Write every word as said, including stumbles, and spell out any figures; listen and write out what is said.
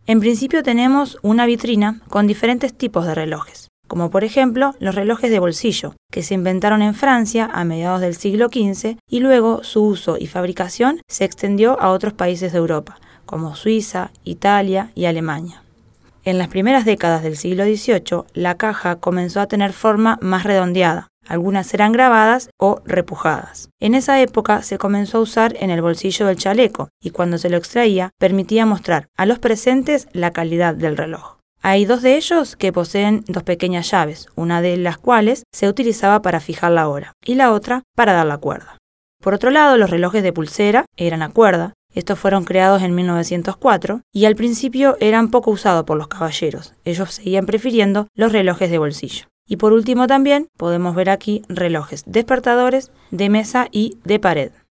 En principio tenemos una vitrina con diferentes tipos de relojes, como por ejemplo los relojes de bolsillo, que se inventaron en Francia a mediados del siglo quince y luego su uso y fabricación se extendió a otros países de Europa, como Suiza, Italia y Alemania. En las primeras décadas del siglo dieciocho, la caja comenzó a tener forma más redondeada. Algunas eran grabadas o repujadas. En esa época se comenzó a usar en el bolsillo del chaleco y cuando se lo extraía permitía mostrar a los presentes la calidad del reloj. Hay dos de ellos que poseen dos pequeñas llaves, una de las cuales se utilizaba para fijar la hora y la otra para dar la cuerda. Por otro lado, los relojes de pulsera eran a cuerda. Estos fueron creados en mil novecientos cuatro y al principio eran poco usados por los caballeros. Ellos seguían prefiriendo los relojes de bolsillo. Y por último también podemos ver aquí relojes despertadores, de mesa y de pared.